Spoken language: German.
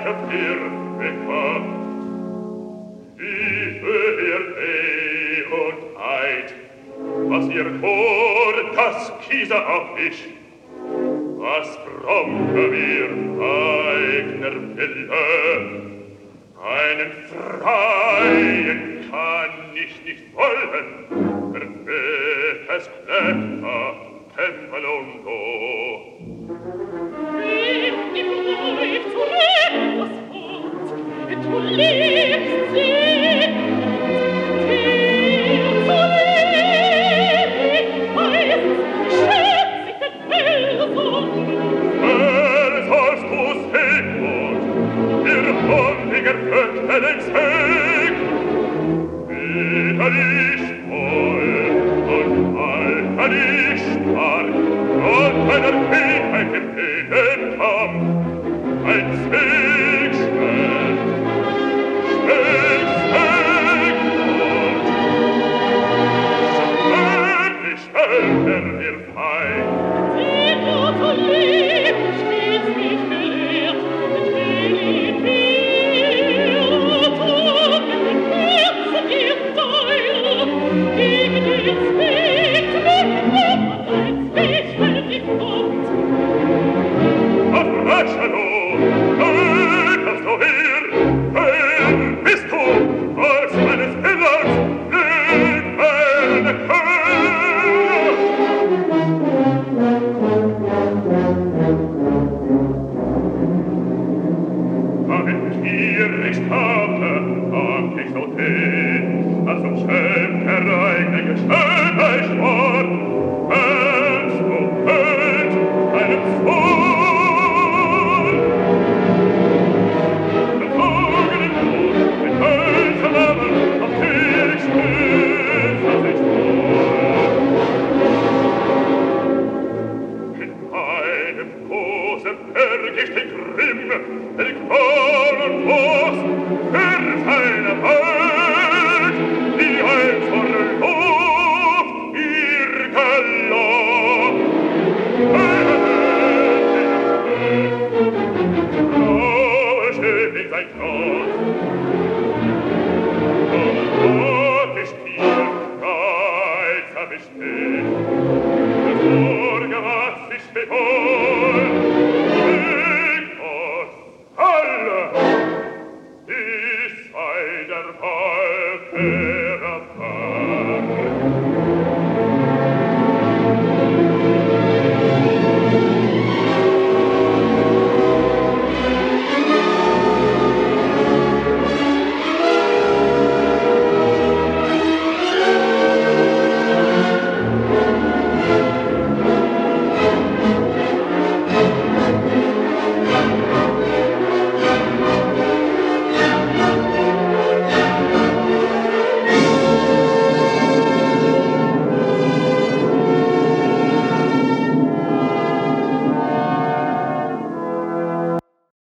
Was ihr vor, das Kieser auch ich. Was braucht mir eigener Wille? Einen Freien kann ich nicht wollen, verfehtes Klätter, Tempel und Go. Wie läuft das Wort, du lebst sie, Längst weg, wieder ich voll und alter ich stark, und einer Fähigkeit im Leben kam, ein Zwegschwert, Schwegschweg, und stellt ihr Feind. Die Mutter lebt, stets mich gelehrt, mit wenig Alle, ich sei der Wolke,